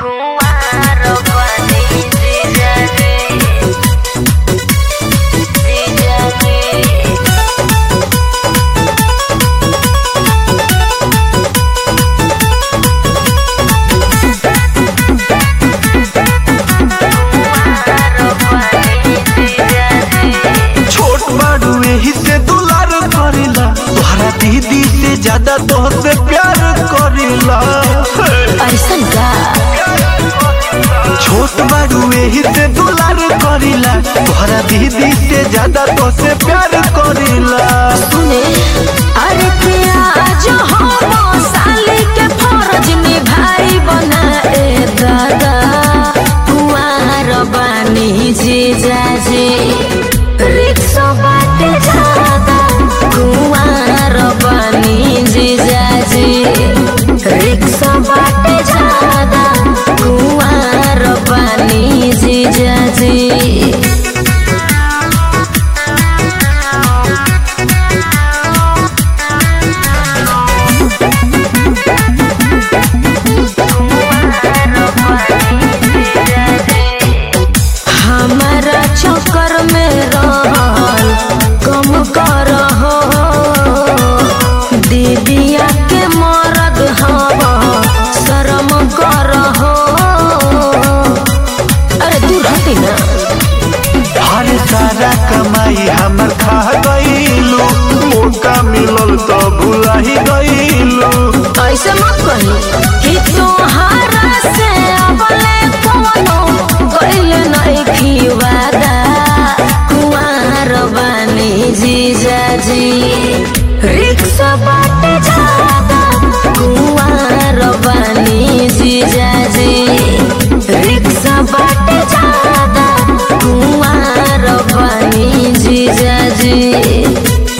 दीदी से ज्यादा तोहसे प्यार करेला। ऐसन का छोट बारू एही से दुलार करेला, तोहरा दीदी से ज्यादा तोहसे प्यार करेला। सुने अरे आज हम साली के फर्ज निभाई बनाए दादा कुंवार बानी जीजा जी रिक्शा बाटे ज्यादा कुंवार बानी जीजा जी रिक्शा बाटे ज्यादा कुंवार बानी जीजा जी। चक्कर में रहल कम करहो दीदिया के मरद हवा शर्म करहो। अरे दूर हटी ना। हर सारा कमाई हमर खा गईलू, मौका मिलल तो भुला ही गईलू। ऐसे मत कही कि तोहरा से अबले कोनो कइले नहीं खिवादा कुंवार बानी जीजा जी रिक्शा बाटे ज्यादा कुंवार बानी जीजा जी रिक्शा बाटे ज्यादा कुंवार बानी जीजा जी।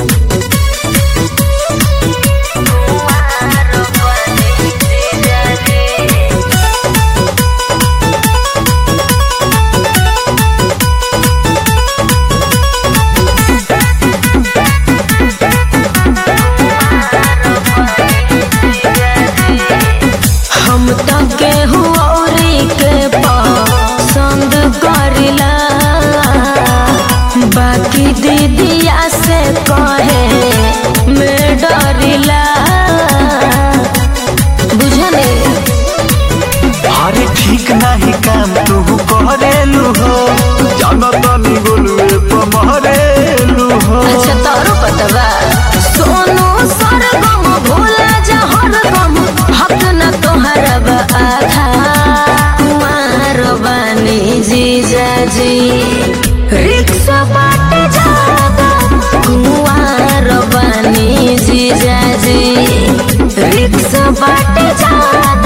हम तक हुआरी के पसंद करिला बाकी दीदिया से कहे में डरिला बुझले। अरे ठीक नहीं काम तू करेलू हो, जाना तानी गोलुए पमरेलू हो। अच्छा तारो पतवा सोनू सरगम भूला जहर गम हक न तोहरा आधा कुंवार बानी जीजा जी रिक्शा बाटे ज्यादा कुंवार बानी जीजा जी रिक्शा बाटे ज्यादा